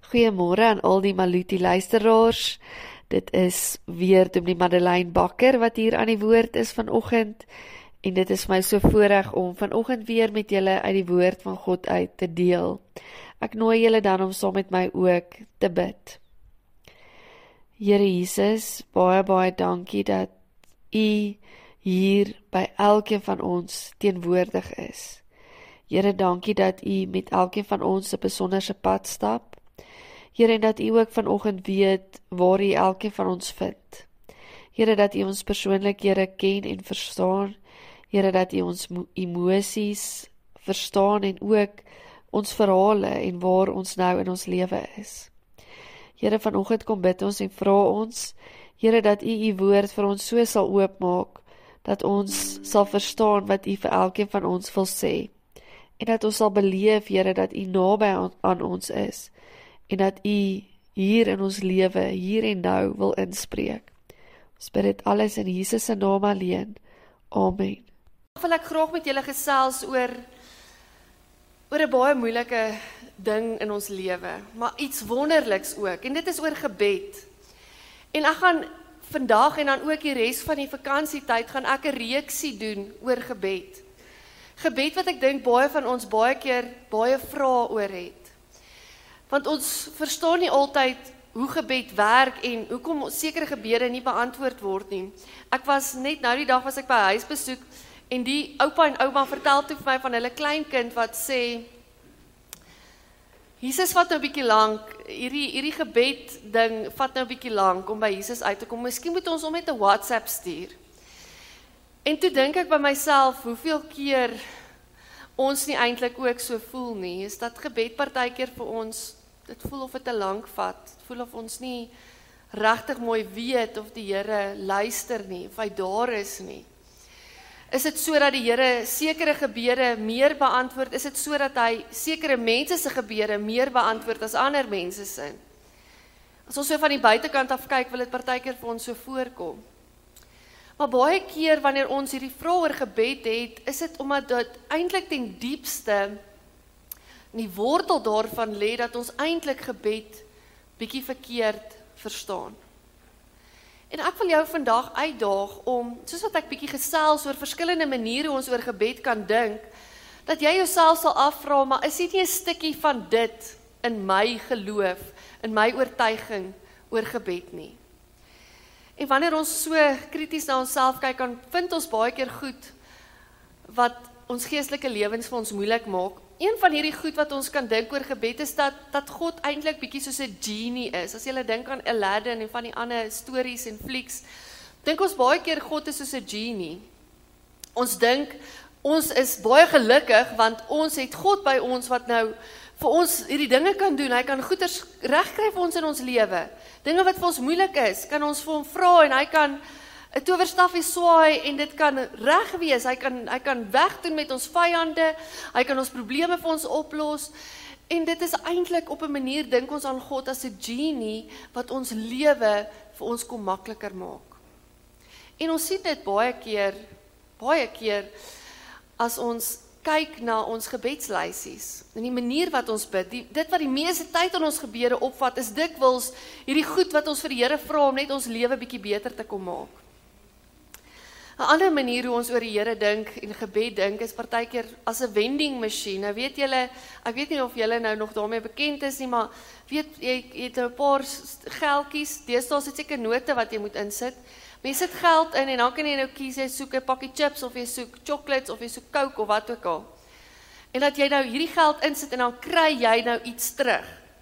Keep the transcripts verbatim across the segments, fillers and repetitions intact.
Goeiemôre aan al die Maluti luisteraars. Dit is weer Dominee Madeleine Bakker wat hier aan die woord is vanoggend. En dit is my so voorreg om vanoggend weer met julle uit die woord van God uit te deel. Ek nooi julle dan om saam met my ook te bid. Here Jesus, baie baie dankie dat U hier by elkeen van ons teenwoordig is. Here, dankie dat U met elkeen van ons 'n besonderse pad stap. Here, en dat U ook vanoggend weet waar U elkeen van ons vind. Here, dat U ons persoonlikhede ken en verstaan. Here, dat U ons emosies verstaan en ook ons verhale en waar ons nou in ons lewe is. Here, vanoggend kom bid ons en vra ons, Here, dat U U woord vir ons so sal oopmaak, dat ons sal verstaan wat U vir elkeen van ons wil sê. En dat ons sal beleef, Here, dat U naby aan ons is, en dat U hier in ons lewe, hier en nou wil inspreek. Ons bid dit alles in Jesus se naam alleen. Amen. Wil ek graag met julle gesels oor oor 'n baie moeilike ding in ons lewe, maar iets wonderliks ook, en dit is oor gebed. En ek gaan vandag en dan ook die res van die vakansietyd gaan ek 'n reeksie doen oor gebed. Gebed wat ek dink baie van ons baie keer baie vrae oor het. Want ons verstaan nie altyd hoe gebed werk en hoekom sekere gebede nie beantwoord word nie. Ek was net nou die dag was ek by huisbesoek en die oupa en ouma vertel toe vir my van hulle kleinkind wat sê, Jesus vat nou 'n bietjie lank, hierdie hierdie gebed ding vat nou 'n bietjie lank om by Jesus uit te kom. Miskien moet ons hom net 'n WhatsApp stuur. En toe dink ek by myself, hoeveel keer ons nie eintlik ook so voel nie, is dat gebed partykeer vir ons, dit voel of dit te lank vat, dit voel of ons nie regtig mooi weet of die Here luister nie, of hy daar is nie. Is dit so dat die Here sekere gebede meer beantwoord, is dit so dat hy sekere mense se gebede meer beantwoord as ander mense se? As ons so van die buitekant af kyk, wil dit partykeer vir ons so voorkom. Maar baie keer wanneer ons hierdie vrae oor gebed het, is dit omdat dit eintlik ten diepste in die wortel daarvan lê dat ons eintlik gebed bietjie verkeerd verstaan. En ek wil jou vandag uitdaag om, soos wat ek bietjie gesels oor verskillende maniere hoe ons oor gebed kan dink, dat jy jouself sal afvra, maar is dit nie 'n stukkie van dit in my geloof, in my oortuiging oor gebed nie? En wanneer ons so krities na onsself kyk, dan vind ons baie keer goed wat ons geestelike lewens vir ons moeilik maak. Een van hierdie goed wat ons kan dink oor gebed is dat, dat God eintlik bietjie soos 'n genie is. As jy dink aan Aladdin en van die ander stories en flieks, dink ons baie keer God is soos 'n genie. Ons dink, ons is baie gelukkig, want ons het God by ons wat nou vir ons hierdie dinge kan doen. Hy kan goeders regkry vir ons in ons lewe. Dinge wat vir ons moeilik is, kan ons vir hom vra en hy kan 'n towerstafie swaai en dit kan reg wees. Hy kan hy kan wegdoen met ons vyande. Hy kan ons probleme vir ons oplos. En dit is eintlik op 'n manier dink ons aan God as 'n genie wat ons lewe vir ons kom makliker maak. En ons sien dit baie keer, baie keer as ons kyk na ons gebedslysies, en die manier wat ons bid, die, dit wat die meeste tyd in ons gebede opvat, is dikwels hierdie goed wat ons vir die Here vra om net ons lewe bietjie beter te kom maak. 'n Ander manier hoe ons oor die Here dink en gebed dink, is partykeer as 'n vending machine. Nou weet julle, ek weet nie of julle nou nog daarmee bekend is nie, maar weet jy, jy het 'n paar geldjies, deesdae is dit seker note wat jy moet insit. Maar jy sit geld in en dan kan jy nou kies, jy soek 'n pakkie chips of jy soek chocolates of jy soek Coke of wat ook al. En dat jy nou hierdie geld insit en dan kry jy nou iets terug.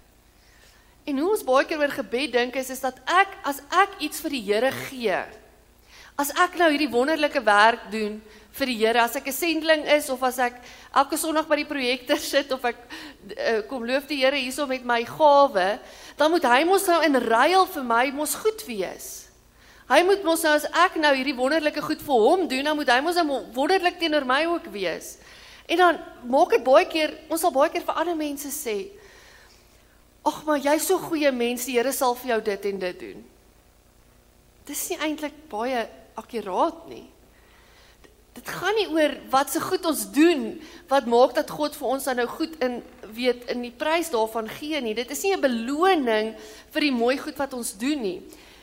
En hoe ons baie keer oor gebed dink is, is dat ek, as ek iets vir die Here gee, as ek nou hierdie wonderlike werk doen vir die Here, as ek 'n sendeling is, of as ek elke Sondag by die projekte sit, of ek uh, kom loof die Here hierso met my gawe, dan moet hy mos nou in ruil vir my mos goed wees. Hy moet mos nou, as ek nou hierdie wonderlike goed vir hom doen, dan moet hy mos nou wonderlik teenoor my ook wees. En dan maak dit baie keer, ons sal baie keer vir ander mense sê, ag, maar jy's so goeie mens, die Here sal vir jou dit en dit doen. Dis nie eintlik baie akkuraat nie. dit gaan nie oor wat so goed ons doen, wat maak dat God vir ons dan nou goed in, weet, in die prys daarvan gee nie. Dit is nie 'n beloning vir die mooi goed wat ons doen nie.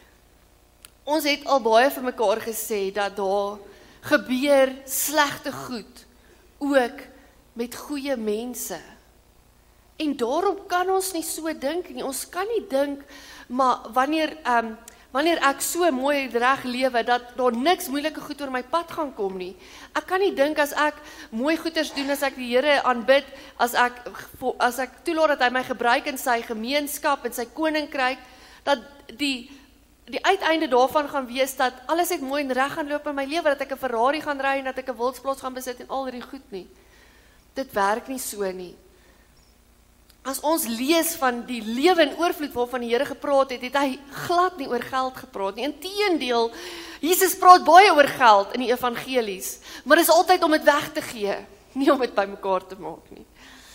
Ons het al baie vir mekaar gesê, dat daar gebeur slegte goed, ook met goeie mense. En daarom kan ons nie so dink nie, ons kan nie dink, maar wanneer, um, wanneer ek so mooi reg lewe, dat daar niks moeilike goed oor my pad gaan kom nie. Ek kan nie dink as ek mooi goeders doen, as ek die Here aanbid, as ek, as ek toelaat dat hy my gebruik in sy gemeenskap, in sy koninkryk, dat die, die uiteinde daarvan gaan wees, dat alles het mooi en reg gaan loop in my lewe, dat ek 'n Ferrari gaan ry, en dat ek 'n wildsplaas gaan besit, en al die goed nie. Dit werk nie so nie. As ons lees van die lewe in oorvloed waarvan die Here gepraat het, het hy glad nie oor geld gepraat nie. Inteendeel, Jesus praat baie oor geld in die evangelies, maar dis altyd om dit weg te gee, nie om dit bymekaar te maak nie.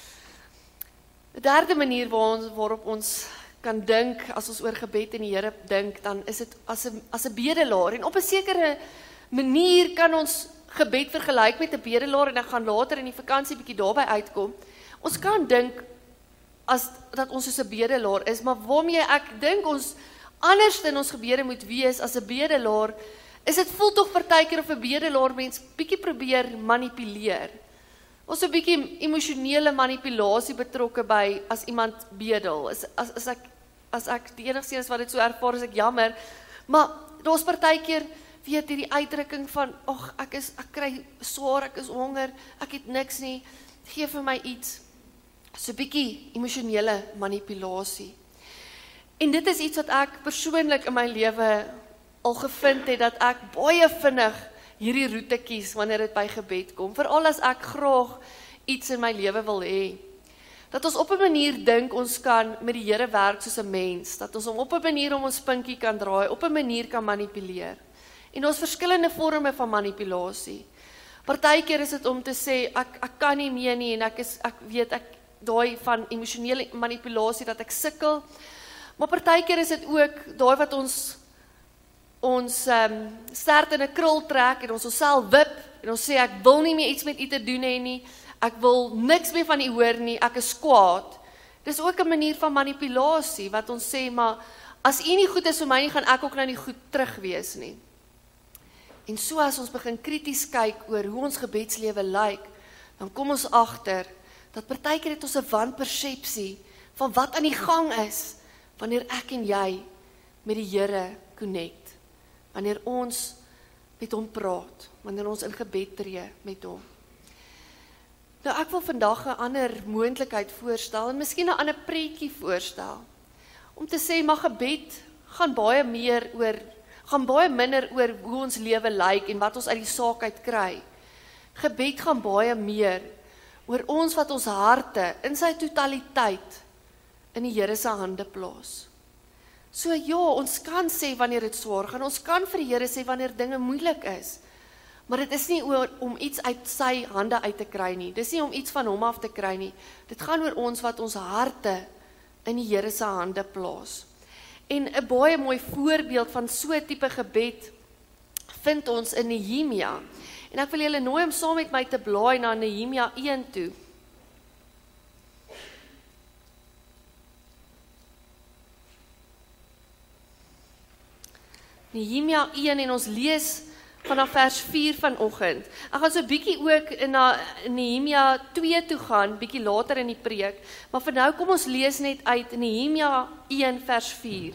'n Derde manier waar ons, waarop ons kan dink, as ons oor gebed en die Here dink, dan is dit as 'n as 'n bedelaar, en op 'n sekere manier kan ons gebed vergelyk met 'n bedelaar, en ek gaan later in die vakansie bietjie daarby uitkom. Ons kan dink as dat ons soos 'n bedelaar is, maar waarmee ek dink ons anders in ons gebede moet wees as 'n bedelaar, is dit voel tog partykeer of 'n bedelaar mens bietjie probeer manipuleer. Ons 'n bietjie emosionele manipulasie betrokke by as iemand bedel. As, as, as ek as ek die enigste is wat dit so ervaar, is ek jammer, maar daar's partykeer weet hierdie uitdrukking van, ag, ek is ek kry swaar, ek is honger, ek het niks nie, gee vir my iets. So 'n bietjie emosionele manipulasie. En dit is iets wat ek persoonlik in my lewe al gevind het, dat ek baie vinnig hierdie roete kies wanneer dit by gebed kom, veral as ek graag iets in my lewe wil hê. Dat ons op 'n manier dink ons kan met die Here werk soos 'n mens, dat ons hom op 'n manier om ons pinkie kan draai, op 'n manier kan manipuleer. En ons verskillende vorme van manipulasie. Partykeer is dit om te sê, ek, ek kan nie meer nie, en ek is, ek weet, ek daai van emosionele manipulasie, dat ek sukkel, maar partykeer is dit ook daai wat ons ons um, stert in 'n krul trek, en ons onsself wip, en ons sê, ek wil nie meer iets met u te doen hê nie, ek wil niks meer van u hoor nie, ek is kwaad. Dis ook 'n manier van manipulasie, wat ons sê, maar as u nie goed is vir my nie, gaan ek ook nou nie goed terug wees nie. En so as ons begin krities kyk oor hoe ons gebedslewe lyk, dan kom ons agter, dat partykeer het ons 'n wanpersepsie van wat aan die gang is, wanneer ek en jy met die Here connect, wanneer ons met hom praat, wanneer ons in gebed tree met hom. Nou ek wil vandag 'n ander moontlikheid voorstel, en miskien 'n ander pretjie voorstel, om te sê, maar gebed gaan baie meer oor, gaan baie minder oor hoe ons lewe lyk, en wat ons uit die saak uit kry. Gebed gaan baie meer oor ons wat ons harte in sy totaliteit in die Here se hande plaas. So ja, ons kan sê wanneer dit swaar gaan, ons kan vir die Here sê wanneer dinge moeilik is, maar dit is nie oor om iets uit sy hande uit te kry nie, dit is nie om iets van hom af te kry nie, dit gaan oor ons wat ons harte in die Here se hande plaas. En 'n baie mooi voorbeeld van so 'n tipe gebed vind ons in Nehemia. En ek wil julle nooi om saam met my te blaai na Nehemia een toe. Nehemia een, en ons lees vanaf vers vier vanoggend. Ek gaan so bietjie ook na Nehemia twee toe gaan, bietjie later in die preek, maar vir nou kom ons lees net uit Nehemia een vers vier.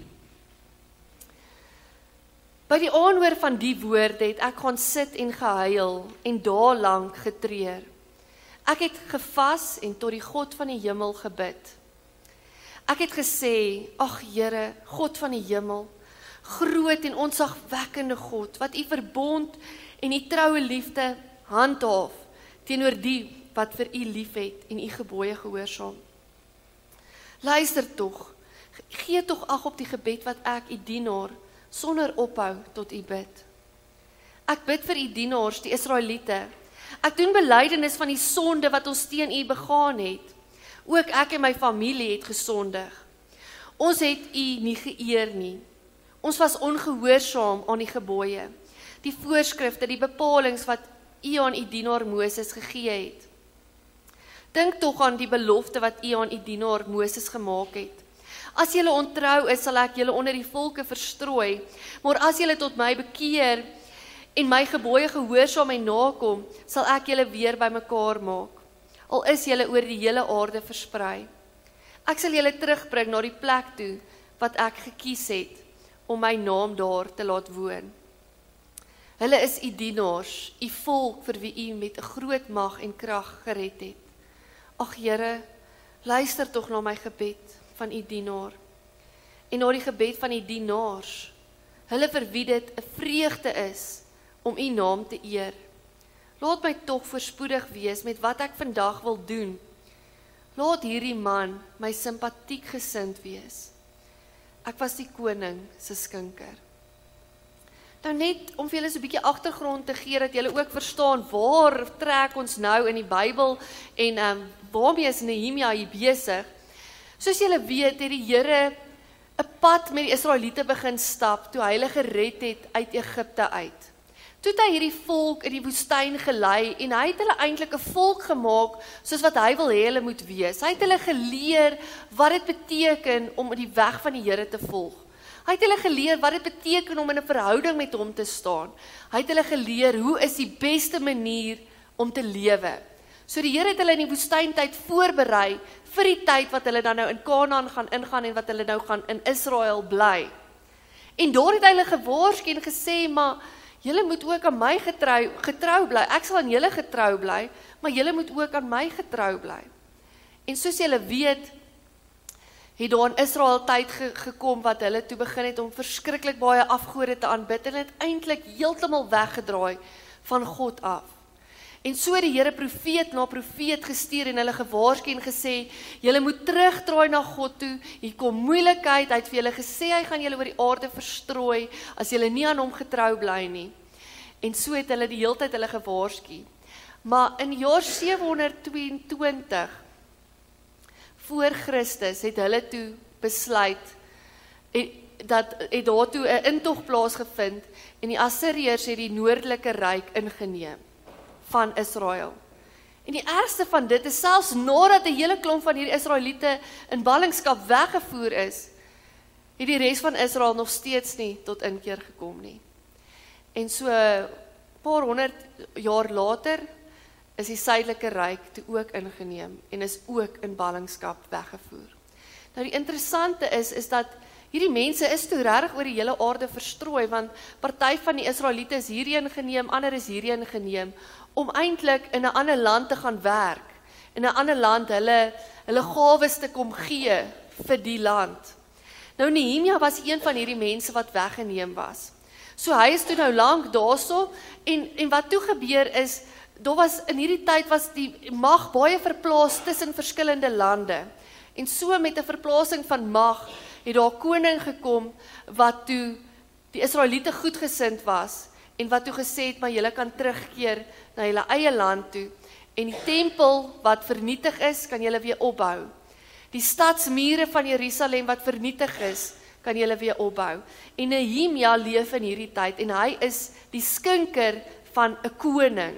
By die aanhoor van die woorde het ek gaan sit en gehuil en daar lank getreur. Ek het gevas en tot die God van die hemel gebid. Ek het gesê, ag Here, God van die hemel, groot en ontzagwekkende God, wat u verbond en u troue liefde handhaaf teenoor die wat vir u liefhet en u gebooie gehoorsaam. Luister tog, gee tog ag op die gebed wat ek u dienaar sonder ophou tot u bid. Ek bid vir u dienaars, die Israeliete. Ek doen belydenis van die sonde wat ons teen u begaan het. Ook ek en my familie het gesondig. Ons het u nie geëer nie. Ons was ongehoorsaam aan die gebooie, die voorskrifte, die bepalings wat U aan U dienaar Moses gegee het. Dink tog aan die belofte wat U aan U dienaar Moses gemaak het. As julle ontrou is, sal ek julle onder die volke verstrooi, maar as julle tot my bekeer en my gebooie gehoorsaam en nakom, sal ek julle weer bymekaar maak, al is julle oor die hele aarde versprei. Ek sal julle terugbring na die plek toe wat ek gekies het om my naam daar te laat woon. Hulle is U dienaars, U volk vir wie U met 'n groot mag en krag gered het. Ag Here, luister tog na my gebed van U dienaar en na die gebed van U dienaars, hulle vir wie dit 'n vreugde is om U naam te eer. Laat my tog voorspoedig wees met wat ek vandag wil doen. Laat hierdie man my simpatiek gesind wees. Ek was die koning se skinker. Nou net om vir julle so 'n bietjie agtergrond te gee, dat julle ook verstaan, waar trek ons nou in die Bybel, en um, waarmee is Nehemia hier besig. Soos julle weet, het die Here 'n pad met die Israeliete begin stap, toe hy hulle gered het uit Egipte uit. Toe het hy hierdie volk in die woestyn gelei, en hy het hulle eintlik 'n volk gemaak, soos wat hy wil hê hulle moet wees. Hy het hulle geleer wat dit beteken om die weg van die Here te volg. Hy het hulle geleer wat dit beteken om in 'n verhouding met hom te staan. Hy het hulle geleer hoe is die beste manier om te lewe. So die Here het hulle in die woestyntyd voorberei vir die tyd wat hulle dan nou in Kanaan gaan ingaan en wat hulle nou gaan in Israel bly. En daar het hy hulle gewaarsku en gesê, maar julle moet ook aan my getrou, getrou bly. Ek sal aan julle getrou bly, maar julle moet ook aan my getrou bly. En soos julle weet, het daar in Israel tyd ge gekom wat hulle toe begin het om verskriklik baie afgode te aanbid, en het eintlik heeltemal weggedraai van God af. En so die Here profeet na profeet gestuur en hulle gewaarsku en gesê, julle moet terugdraai na God toe, hier kom moeilikheid, hy het vir julle gesê, hy gaan julle oor die aarde verstrooi, as julle nie aan hom getrou bly nie. En so het hulle die hele tyd hulle gewaarsku. Maar in jaar sewe honderd tweeëntwintig voor Christus het hulle toe besluit, en, dat het daartoe 'n intog plaasgevind, en die Assiriërs het die noordelike ryk ingeneem van Israel. En die ergste van dit is, selfs nadat 'n hele klomp van hierdie Israeliete in ballingskap weggevoer is, het die res van Israel nog steeds nie tot inkeer gekom nie. En so 'n paar honderd jaar later is die suidelike ryk toe ook ingeneem en is ook in ballingskap weggevoer. Nou die interessante is, is dat hierdie mense is toe regtig oor die hele aarde verstrooi, want party van die Israeliete is hierheen geneem, ander is hierheen geneem, om eintlik in 'n ander land te gaan werk, in 'n ander land hulle, hulle gawes te kom gee vir die land. Nou Nehemia was een van hierdie mense wat weggeneem was. So hy is toe nou lank daarso, en, en wat toe gebeur is, daar was, in hierdie tyd was die mag baie verplaas tussen verskillende lande. En so met 'n verplasing van mag, het daar 'n koning gekom, wat toe die Israeliete goedgesind was, en wat toe gesê het, maar julle kan terugkeer na julle eie land toe, en die tempel wat vernietig is, kan julle weer opbou. Die stadsmure van Jerusalem wat vernietig is, kan julle weer opbou. En Nehemia leef in hierdie tyd, en hy is die skinker van 'n koning.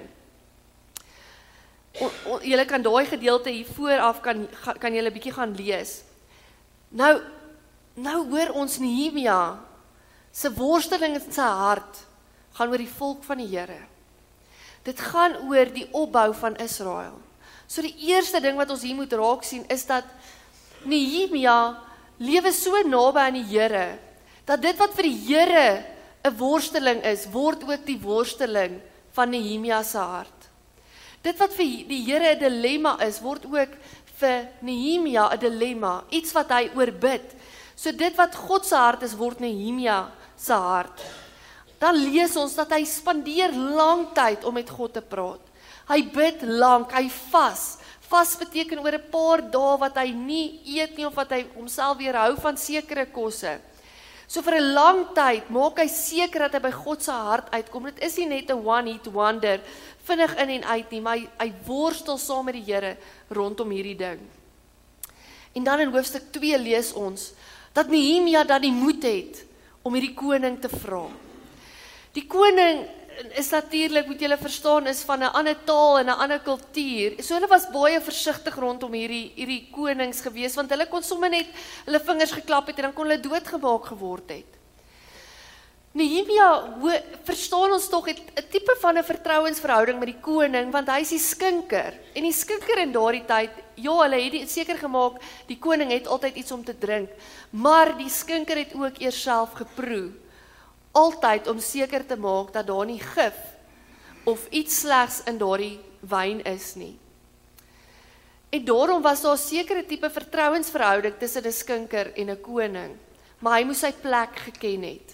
O, o, julle kan daai gedeelte hier vooraf, kan, kan julle bietjie gaan lees. Nou, nou hoor ons Nehemia, sy worsteling in sy hart, gaan oor die volk van die Here. Dit gaan oor die opbou van Israel. So die eerste ding wat ons hier moet raak sien, is dat Nehemia lewe so naby aan die Here, dat dit wat vir die Here 'n worsteling is, word ook die worsteling van Nehemia se hart. Dit wat vir die Here 'n dilemma is, word ook vir Nehemia 'n dilemma, iets wat hy oorbid. So dit wat God se hart is, word Nehemia se hart. Dan lees ons dat hy spandeer lang tyd om met God te praat. Hy bid lank, hy vas. Vas beteken oor 'n paar dae wat hy nie eet nie, of wat hy homself weerhou van sekere kosse. So vir 'n lang tyd maak hy seker dat hy by God se hart uitkom. Dit is nie net 'n one hit wonder, vinnig in en uit nie, maar hy, hy worstel saam met die Here rondom hierdie ding. En dan in hoofstuk twee lees ons dat Nehemia dan die moed het om hierdie koning te vra. Die koning is natuurlik, moet julle verstaan, is van 'n ander taal en 'n ander kultuur. So hulle was baie versigtig rondom hierdie hierdie konings gewees, want hulle kon sommer net hulle vingers geklap het en dan kon hulle doodgemaak geword het. Nehemia, hoe verstaan ons tog het 'n tipe van 'n vertrouensverhouding met die koning, want hy is die skinker. En die skinker in daardie tyd, ja, hulle het die, seker gemaak, die koning het altyd iets om te drink, maar die skinker het ook eers self geproe. Altyd om seker te maak dat daar nie gif of iets slegs in daardie wyn is nie. En daarom was daar 'n sekere tipe vertrouensverhouding tussen 'n skinker en 'n koning, maar hy moes sy plek geken het.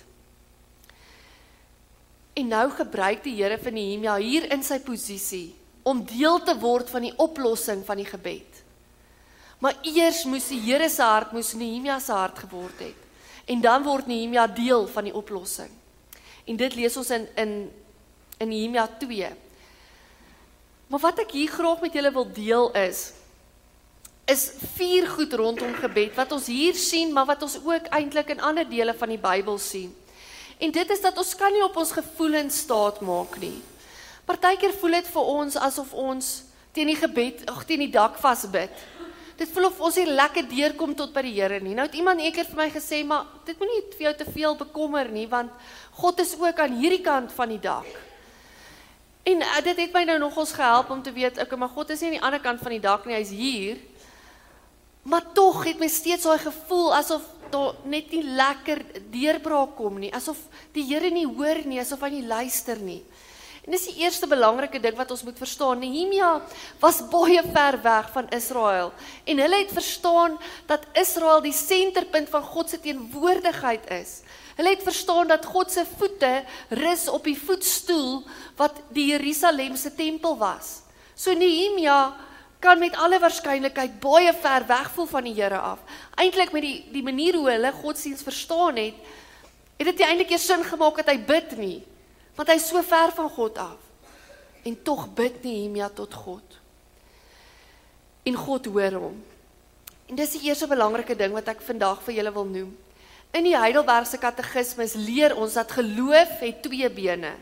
En nou gebruik die Here vir Nehemia hier in sy posisie om deel te word van die oplossing van die gebed. Maar eers moes die Here se hart, moes Nehemia se hart geword het. En dan word Nehemia deel van die oplossing. En dit lees ons in, in, in Nehemia twee. Maar wat ek hier graag met julle wil deel is, is vier goed rondom gebed, wat ons hier sien, maar wat ons ook eintlik in ander dele van die Bybel sien. En dit is dat ons kan nie op ons gevoelens staat maak nie. Partykeer voel dit vir ons asof ons teen die gebed, ag teen die dak vasbid. Dit voel of ons nie lekker deurkom tot by die Here nie. Nou het iemand eendag vir my gesê, maar dit moet nie vir jou te veel bekommer nie, want God is ook aan hierdie kant van die dak. En uh, dit het my nou nogals gehelp om te weet, okay, maar God is nie aan die ander kant van die dak nie, hy is hier. Maar tog het my steeds daai gevoel asof daar net nie lekker deurbraak kom nie, asof die Here nie hoor nie, asof hy nie luister nie. En dis die eerste belangrike ding wat ons moet verstaan. Nehemia was baie ver weg van Israel en hulle het verstaan dat Israel die senterpunt van God se teenwoordigheid is. Hulle het verstaan dat God se voete rus op die voetstoel wat die Jerusalemse tempel was. So Nehemia kan met alle waarskynlikheid baie ver weg voel van die Here af. Eintlik met die, die manier hoe hulle godsdiens verstaan het, het dit nie eintlik eers sin gemaak dat hy bid nie, want hy is so ver van God af. En tog bid Nehemia tot God. En God hoor hom. En dis die eerste belangrike ding wat ek vandag vir julle wil noem. In die Heidelbergse Katekismus leer ons dat geloof het twee bene.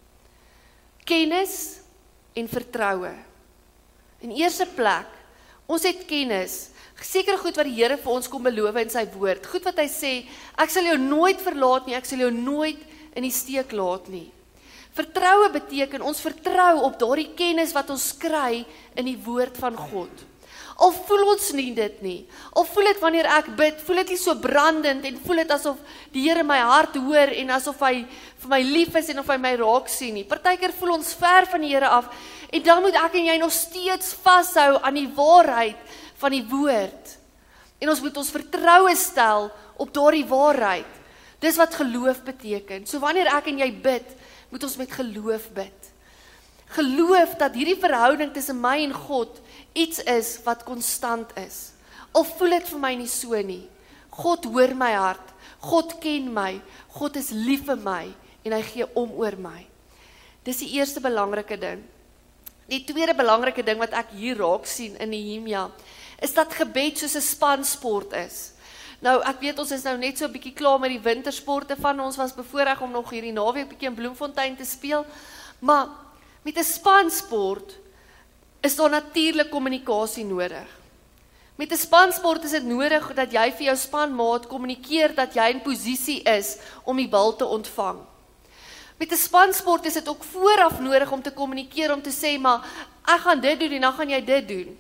Kennis en vertroue. In eerste plek, ons het kennis, seker goed wat die Here vir ons kom beloof in sy woord, goed wat hy sê, ek sal jou nooit verlaat nie, ek sal jou nooit in die steek laat nie. Vertroue beteken, ons vertrou op daardie kennis wat ons kry in die woord van God. Al voel ons nie dit nie, al voel dit wanneer ek bid, voel dit nie so brandend en voel dit asof die Here my hart hoor en asof hy vir my lief is en of hy my raak sien nie. Partykeer voel ons ver van die Here af en dan moet ek en jy nog steeds vashou aan die waarheid van die woord. En ons moet ons vertroue stel op daardie waarheid. Dis wat geloof beteken. So wanneer ek en jy bid, moet ons met geloof bid. Geloof dat hierdie verhouding tussen my en God iets is wat konstant is. Al voel dit vir my nie so nie. God hoor my hart, God ken my, God is lief vir my en hy gee om oor my. Dis die eerste belangrike ding. Die tweede belangrike ding wat ek hier raak sien in Nehemia, is dat gebed soos 'n spansport is. Nou, ek weet ons is nou net so 'n bietjie klaar met die wintersporte van ons, was bevoorreg om nog hierdie naweek bietjie in Bloemfontein te speel, maar met 'n spansport is daar natuurlik kommunikasie nodig. Met 'n spansport is dit nodig dat jy vir jou spanmaat kommunikeer dat jy in posisie is om die bal te ontvang. Met 'n spansport is dit ook vooraf nodig om te kommunikeer, om te sê, maar ek gaan dit doen en dan gaan jy dit doen.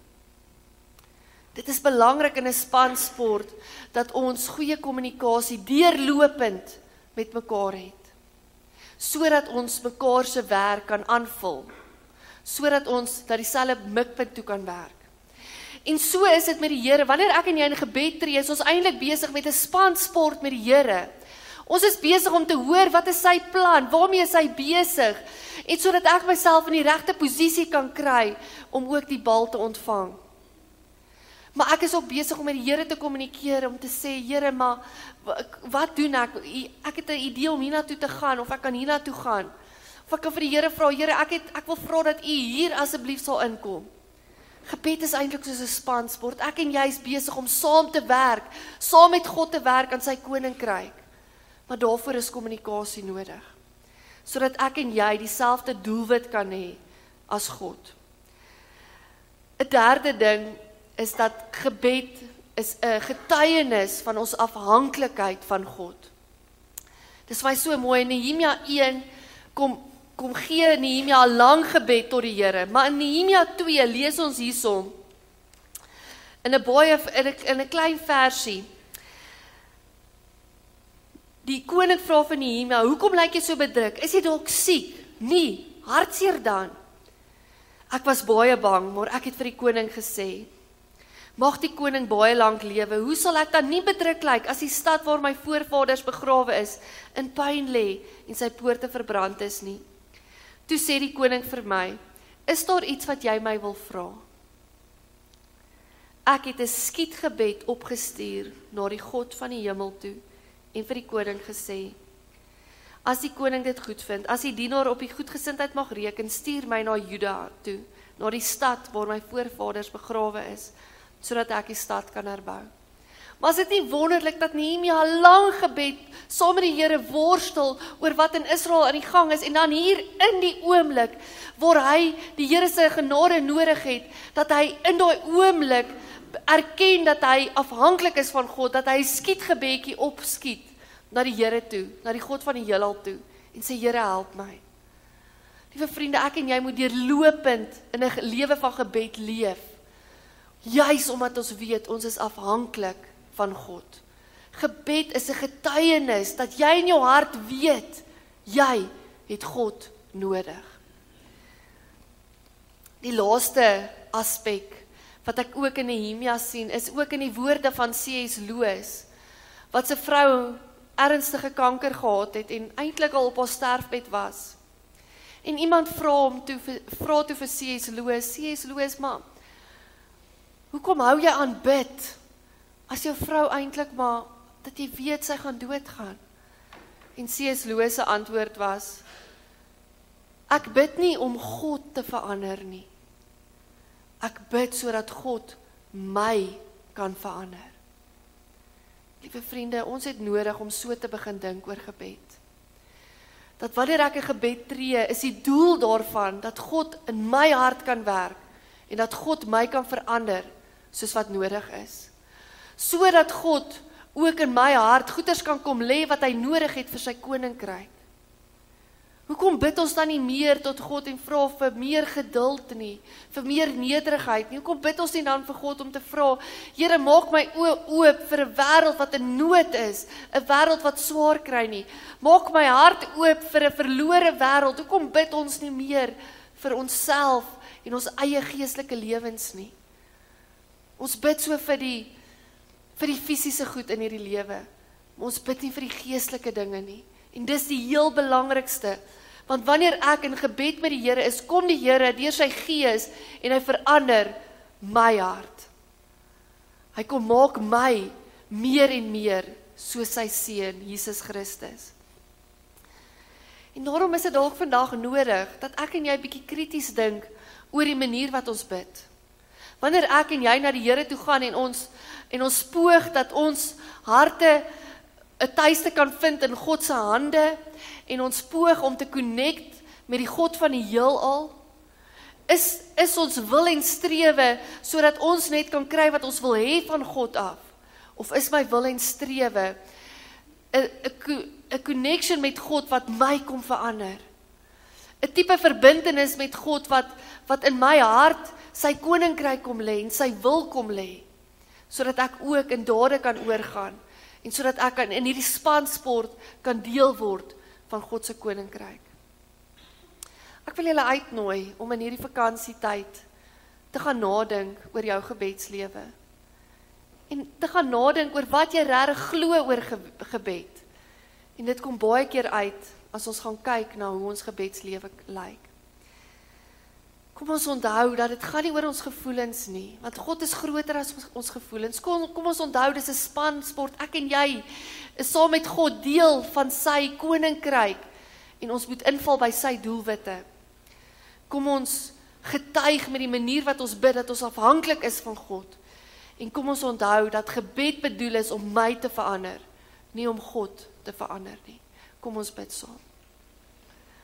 Dit is belangrik in 'n spansport dat ons goeie kommunikasie deurlopend met mekaar het, sodat ons mekaar se werk kan aanvul, sodat ons na dieselfde mikpunt toe kan werk. En so is dit met die Here. Wanneer ek en jy in gebed tree, is ons eintlik besig met 'n spansport met die Here. Ons is besig om te hoor wat is sy plan, waarmee is hy besig, en sodat ek myself in die regte posisie kan kry om ook die bal te ontvang. Maar ek is ook besig om met die Here te kommunikeer, om te sê, Here, maar wat doen ek? Ek het 'n idee om hiernatoe te gaan, of ek kan hiernatoe gaan. Of ek kan vir die Here vra, Here, ek het ek wil vra dat U hier asseblief sal inkom. Gebed is eintlik soos 'n spansport. Ek en jy is besig om saam te werk, saam met God te werk aan sy koninkryk. Maar daarvoor is kommunikasie nodig. sodat ek en jy dieselfde doelwit kan hê as God. 'n Derde ding is dat gebed is 'n getuienis van ons afhanklikheid van God. Dis vir my so mooi, in Nehemia een kom kom gee Nehemia 'n lang gebed tot die Here, maar in Nehemia twee lees ons hiersom in 'n baie in 'n in 'n klein versie. Die koning vra vir Nehemia, hoekom lyk jy so bedruk? Is jy dalk siek? Nee, hartseer dan. Ek was baie bang, maar ek het vir die koning gesê, mag die koning baie lank lewe, hoe sal ek dan nie bedruk lyk as die stad waar my voorvaders begrawe is, in puin lê en sy poorte verbrand is nie? Toe sê die koning vir my, is daar iets wat jy my wil vra? Ek het 'n skietgebed opgestuur na die God van die hemel toe, en vir die koning gesê, as die koning dit goed vind, as die dienaar op die goedgesindheid mag reken, stuur my na Juda toe, na die stad waar my voorvaders begrawe is, sodat ek die stad kan herbou. Maar is dit nie wonderlik dat Nehemia 'n lang gebed saam met die Here worstel oor wat in Israel aan die gang is, en dan hier in die oomblik waar hy die Here se genade nodig het, dat hy in daai oomblik erken dat hy afhanklik is van God, dat hy 'n skietgebedjie opskiet na die Here toe, na die God van die heelal toe, en sê, Here, help my. Liewe vriende, ek en jy moet deurlopend in 'n lewe van gebed leef, juis omdat ons weet, ons is afhanklik van God. Gebed is 'n getuienis, dat jy in jou hart weet, jy het God nodig. Die laaste aspek, wat ek ook in Nehemia sien, is ook in die woorde van C S Lewis, wat sy vrou ernstige kanker gehad het, en eintlik al op haar sterfbed was. En iemand vra hom toe, vra toe vir C S Lewis, C S Lewis, maar, hoekom hou jy aan bid, as jou vrou eintlik maar, dat jy weet sy gaan doodgaan? En C S Lewis se antwoord was, ek bid nie om God te verander nie, ek bid sodat God my kan verander. Liewe vriende, ons het nodig om so te begin dink oor gebed. Dat wanneer ek 'n gebed tree, is die doel daarvan, dat God in my hart kan werk, en dat God my kan verander, soos wat nodig is. Sodat God ook in my hart goeders kan kom lê wat hy nodig het vir sy koninkryk. Hoekom bid ons dan nie meer tot God en vra vir meer geduld nie, vir meer nederigheid nie? Hoekom bid ons nie dan vir God om te vra, Here, maak my oë oop vir 'n wêreld wat in nood is, 'n wêreld wat swaar kry nie. Maak my hart oop vir 'n verlore wêreld. Hoekom bid ons nie meer vir onsself en ons eie geestelike lewens nie? Ons bid so vir die vir die fisiese goed in hierdie lewe, maar ons bid nie vir die geestelike dinge nie. En dis die heel belangrikste, want wanneer ek in gebed met die Here is, kom die Here deur sy gees en hy verander my hart. Hy kom maak my meer en meer soos sy seun Jesus Christus. En daarom is dit dalk vandag nodig dat ek en jy bietjie krities dink oor die manier wat ons bid. Wanneer ek en jy na die Here toe gaan en ons en ons poog dat ons harte 'n tuiste kan vind in God se hande, en ons poog om te connect met die God van die heelal, is, is ons wil en strewe, sodat ons net kan kry wat ons wil hê van God af, of is my wil en strewe, 'n 'n connection met God wat my kom verander, 'n tipe verbintenis met God wat, wat in my hart sy koninkryk kom lê, en sy wil kom lê, sodat ek ook in dade kan oorgaan, en sodat ek kan in hierdie spansport kan deel word van God se koninkryk. Ek wil julle uitnooi om in hierdie vakansietyd te gaan nadink oor jou gebedslewe. En te gaan nadink oor wat jy regtig glo oor gebed. En dit kom baie keer uit as ons gaan kyk na hoe ons gebedslewe lyk. Kom ons onthou dat dit gaan nie oor ons gevoelens nie, want God is groter as ons gevoelens. Kom, kom ons onthou, dis 'n spansport. Ek en jy is saam met God deel van sy koninkryk, en ons moet inval by sy doelwitte. Kom ons getuig met die manier wat ons bid, dat ons afhanklik is van God. En kom ons onthou dat gebed bedoel is om my te verander, nie om God te verander nie. Kom ons bid saam.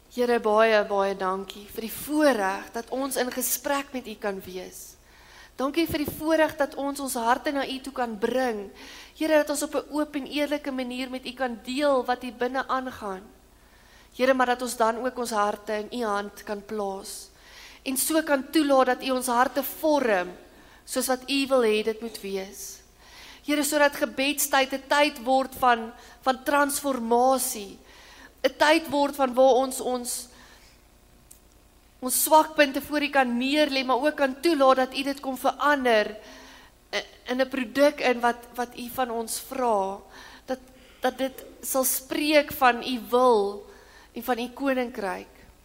Here, baie, baie dankie vir die voorreg dat ons in gesprek met U kan wees. Dankie vir die voorreg dat ons ons harte na U toe kan bring. Here, dat ons op 'n oop en eerlike manier met U kan deel wat hier binne aangaan. Here, maar dat ons dan ook ons harte in U hand kan plaas. En so kan toelaat dat U ons harte vorm, soos wat U wil hê dit moet wees. Here, sodat gebedstyd 'n tyd word van, van transformasie. 'n Tyd word van waar ons ons ons swakpunte voor U kan neerlê, maar ook kan toelaat dat U dit kom verander in 'n produk in wat wat U van ons vra. Dat dat dit sal spreek van U wil en van U koninkryk.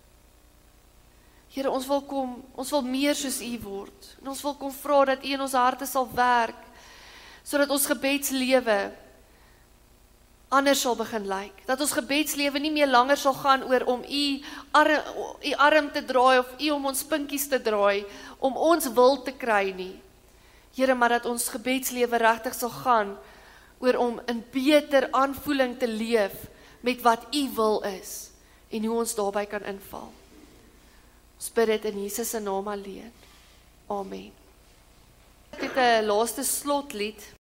Here, ons wil kom, ons wil meer soos U word. En ons wil kom vra dat U in ons harte sal werk, sodat ons gebedslewe anders sal begin lyk. Dat ons gebedslewe nie meer langer sal gaan oor om U arm, U arm te draai of U om ons pinkies te draai, om ons wil te kry nie. Here, maar dat ons gebedslewe regtig sal gaan oor om in beter aanvoeling te leef met wat U wil is en hoe ons daarbey kan inval. Ons bid dit in Jesus se naam alleen. Amen. Ek het 'n laaste slotlied.